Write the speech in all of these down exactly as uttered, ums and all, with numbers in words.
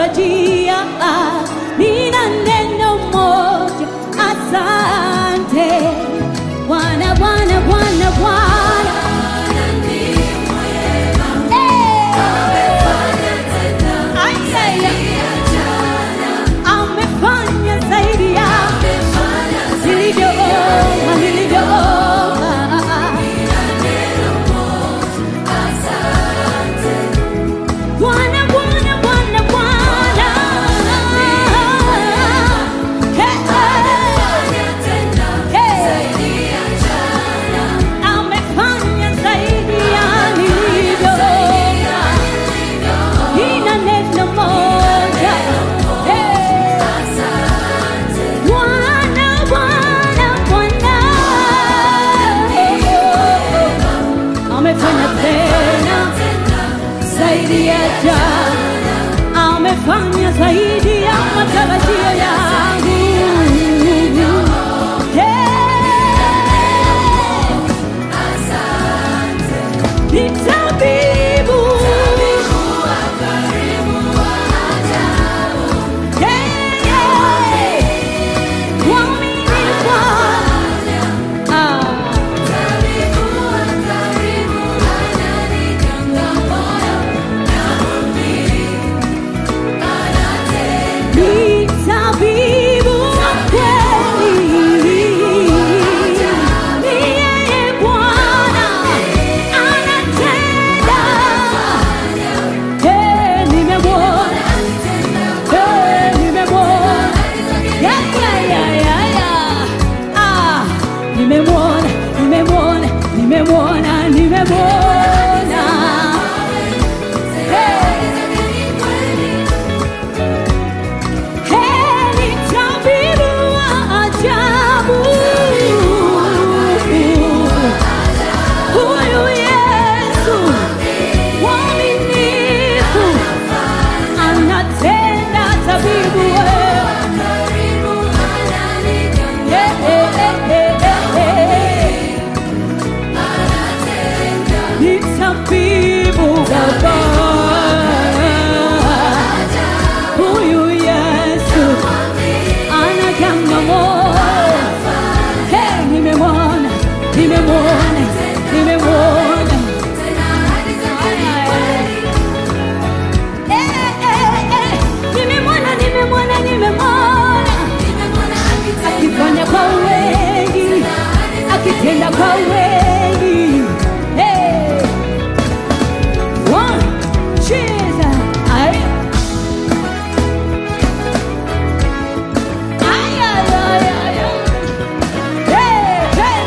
matarajia. Nina neno moja, asante Bwana, Bwana, Bwana, Bwana. Amefanya zaidi ya nilivyoomba, nilivyoomba. Bwana, Bwana, Bwana, Bwana. Hey, hey. Amefanya zaidi ya nilivyoomba. Nina neno moja. Hey. Bwana, Bwana, Bwana. Amefanya tena zaidi ya jana. Amefanya zaidi ya matarajio yangu. Ni tabibu wa karibu wa ajabu. Mwaminifu. Ah. Tabibu wa karibu ananijenga moyo na mwili anatenda. Ni tabibu wa kweli. Ni yeye Bwana anatenda. Eh, nimemwona. Eh, nimemwona. Yeah, yeah, yeah, yeah, yeah. Ah, nimemwona, nimemwona, nimemwona, nimemwona. Hey. Hey, ni tabibu wa ajabu. Huyu Yesu mwaminifu anatenda, tabibu wewe. Yeah, yeah, yeah, yeah, yeah. Ni tabibu Baba. Huyu Yesu anaganga moyo. Hey, nimemwona, nimemwona, nimemwona. Eh, eh, eh. Nimemwona, nimemwona, nimemwona. Akifanya kwa wengi, akitenda kwa wengi. Hey. One, Jesus. Ay. Ay, ay, ay, ay, ay. Hey, hey.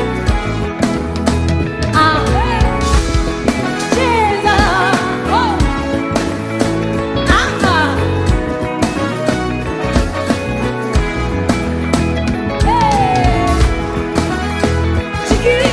Ah, hey. Jesus. Oh. Ah, ah. Hey. Shikiri.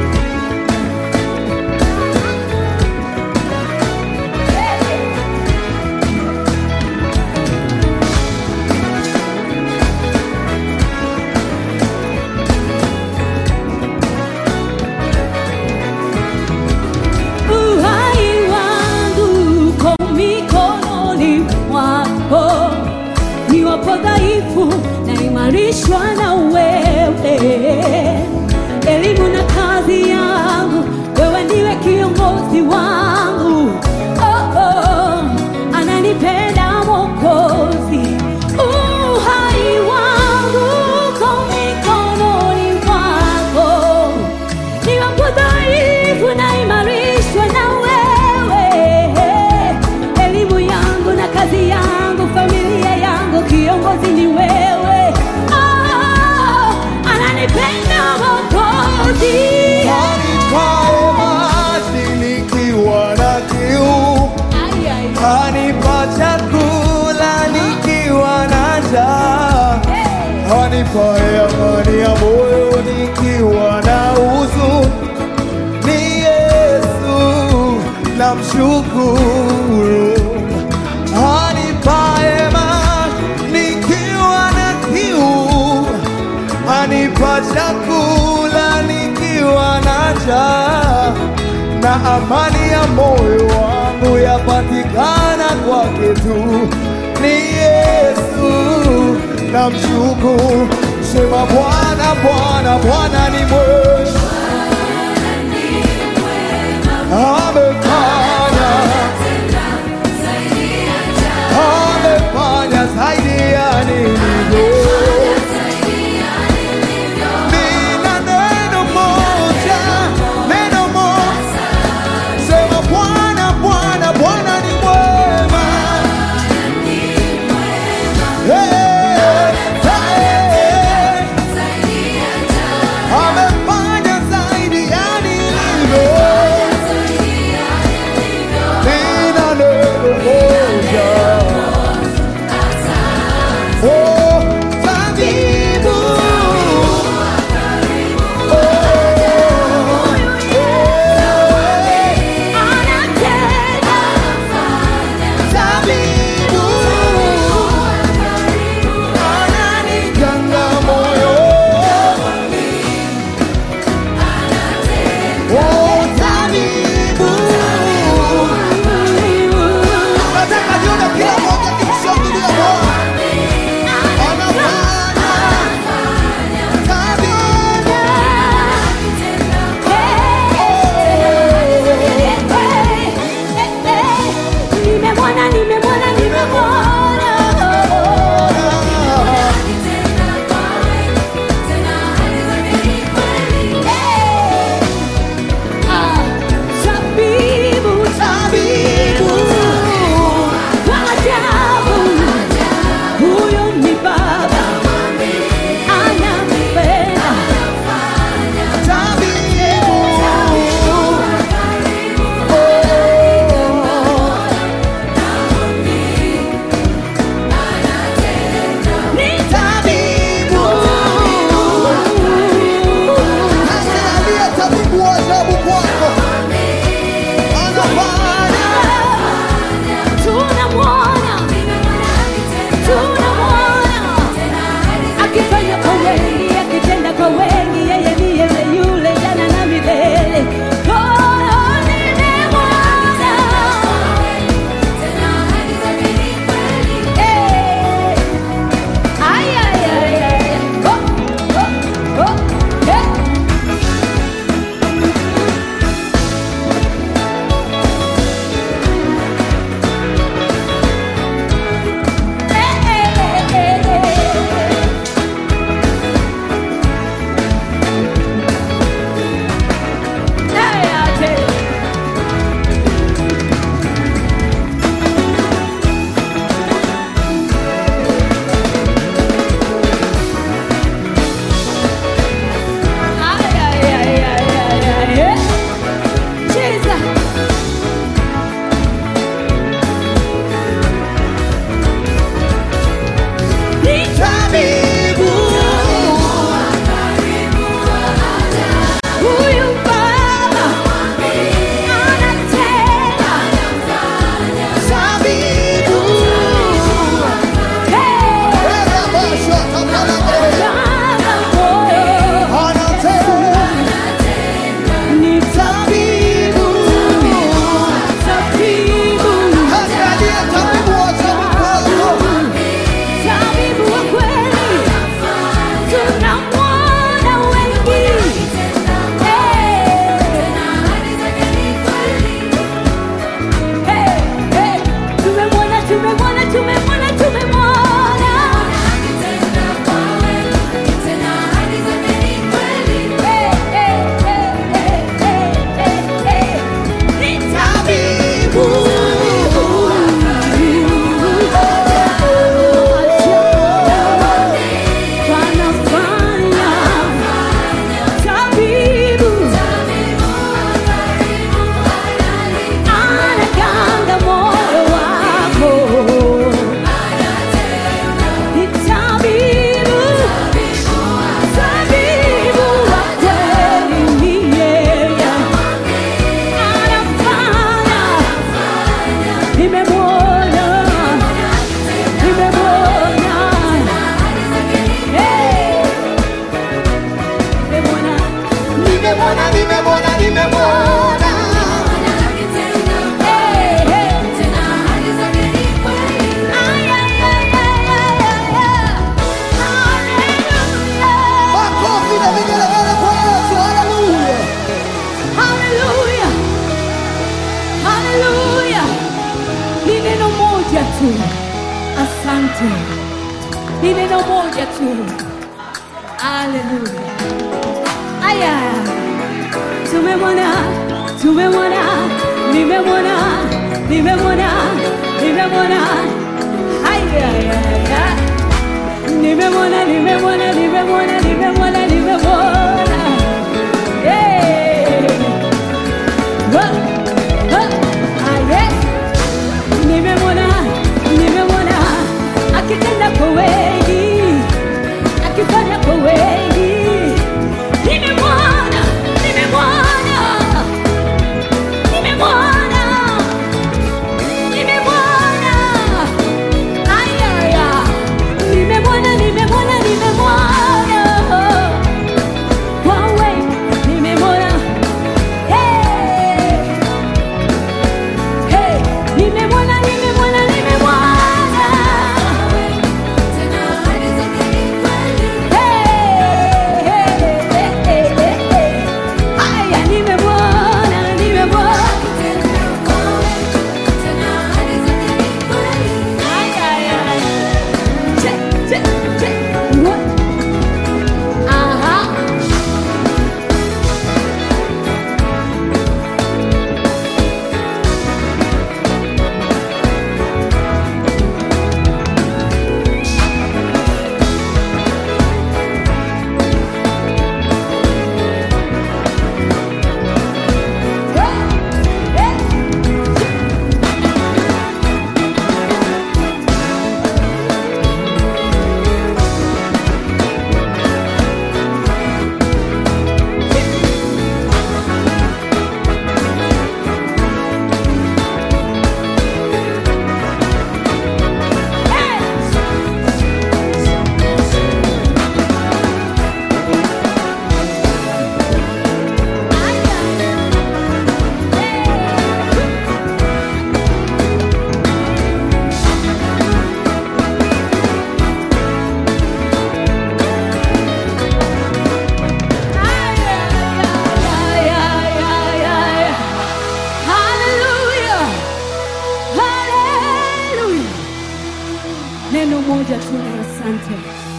Uhai wangu uko mikononi mwako. Niwapo dhaifu naimarishwa na wewe. Elimu na kazi yangu, wewe ndiwe kiongozi wangu. Oh, oh, ananipenda Mwokozi. Uhai wangu uko mikononi mwako. Niwapo dhaifu naimarishwa na wewe. Elimu yangu na kazi yangu, familia yangu, kiongozi ni wewe. Oh, ananipenda Mwokozi. Anipae maji nikiwa na kiu, Ay, ay. anipa chakula nikiwa na njaa, anipae amani ya moyo nikiwa na huzuni. Ni Yesu namshukuru. Anipae maji nikiwa na kiu, anipa chakula nikiwa na njaa, na amani ya moyo wangu yapatikana kwake tu. ni Yesu namshukuru. Sema Bwana, Bwana, Bwana ni mwema, amefanya amefanya zaidi ya nilivyo. Nina neno moja, neno moja, sema Bwana, Bwana, Bwana ni mwema. Hey, hey, amefanya zaidi ya nilivyo. asante. Ni neno moja tu. Haleluya. Aya. Tumemwona, tumemwona, nimemwona, nimemwona, nimemwona. Aya aya aya. Nimemwona, nimemwona, nimemwona, nimemwona, nimemwona. Eh. Ho. Ho. Aye. Nimemwona, nimemwona akitenda kwa wengi, akifanya kwa wengi. Nimemwona, nimemwona, nimemwona, nimemwona. Aya aya. Nimemwona, nimemwona, nimemwona. Kwa wengi, nimemwona. Hey. Hey. Nimemwona, nimemwona, nimemwona. Neno moja tu, asante.